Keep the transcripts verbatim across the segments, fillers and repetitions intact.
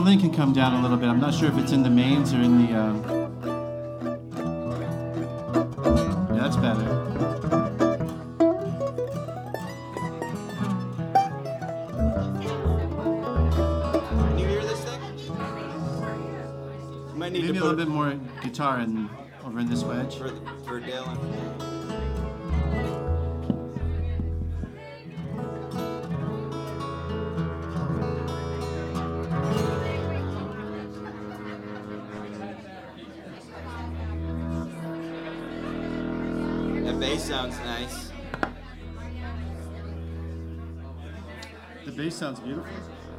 violin can come down a little bit. I'm not sure if it's in the mains or in the... Uh... Yeah, that's better. Can you hear this thing? You might need Maybe to a put little bit more guitar in, over in this wedge. for, for Dylan. That bass sounds nice. The bass sounds beautiful.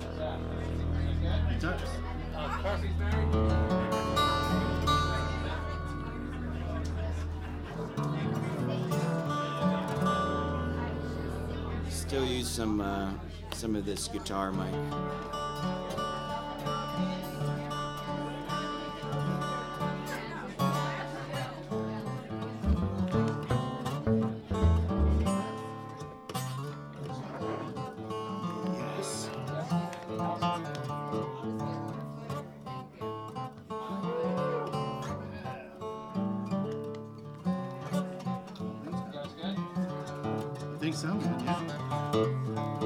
It does. Still use some uh, some of this guitar mic. Yes. I think so, man, yeah.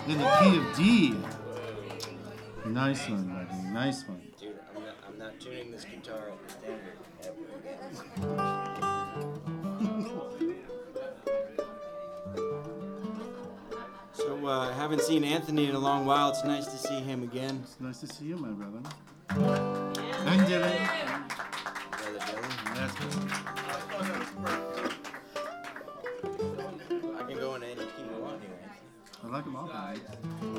In the key of D. Nice one, buddy. Nice one. Dude, I'm not, I'm not tuning this guitar at standard ever again. So, uh, haven't seen Anthony in a long while. It's nice to see him again. It's nice to see you, my brother. And Dylan. Brother Dylan. That's good. I can go in any key you want here. I like them all, buddy.